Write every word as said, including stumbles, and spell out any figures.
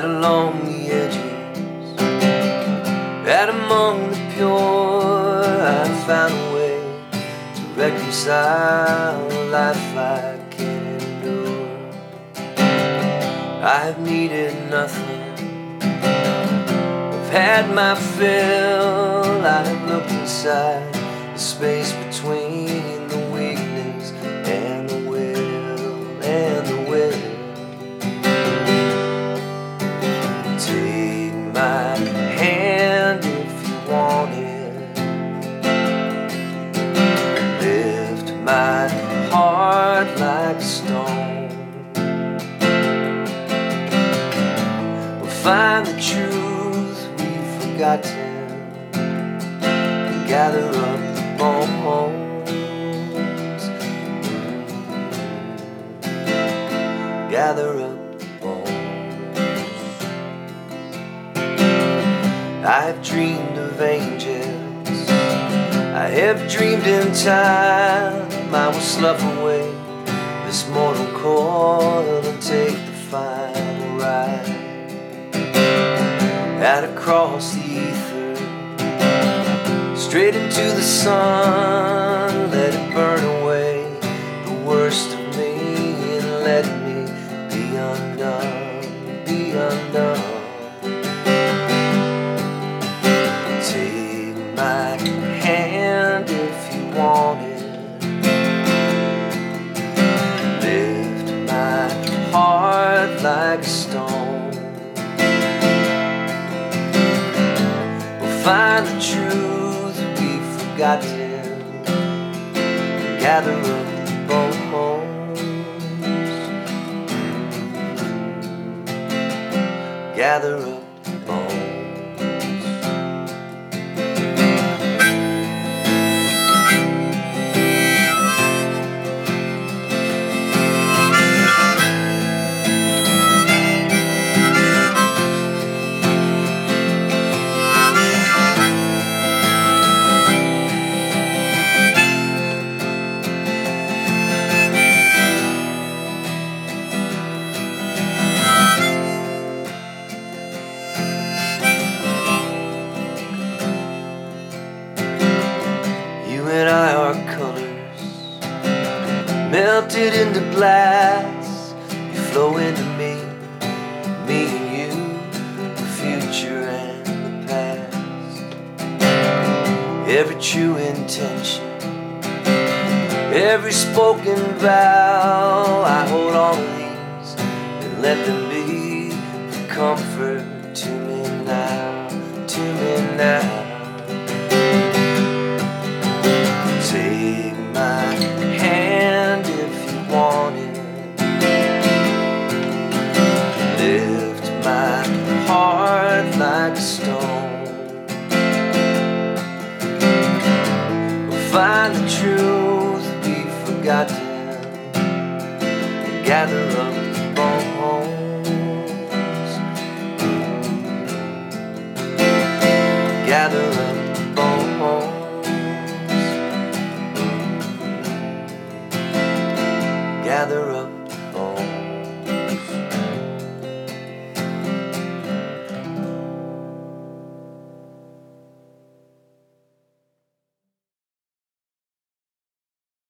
right along the edges, right among the pure. I found a way to reconcile a life I can't endure. I have needed nothing, I've had my fill. I have looked inside the space between the weakness and the will, and the will. Take my hand if you want it, lift my heart like a stone. We'll find the truth we've forgotten and gather up the bones, gather up the bones. I have dreamed of angels, I have dreamed in time I will slough away this mortal coil and take the final ride out across the ether, straight into the sun. Let it burn away the worst of me and let me be undone, be undone. Take my hand if you want it, lift my heart like a stone. We'll find the truth we've forgotten, gather up the bones, gather up the bones. You and I are colors melted into glass. You flow into me, me and you, the future and the past. Every true intention, every spoken vow, I hold on to these and let them be the comfort to me now, to me now. Take my hand if you want it, lift my heart like a stone. We'll find the truth we've forgotten and gather up the bones, gather up the bones, gather up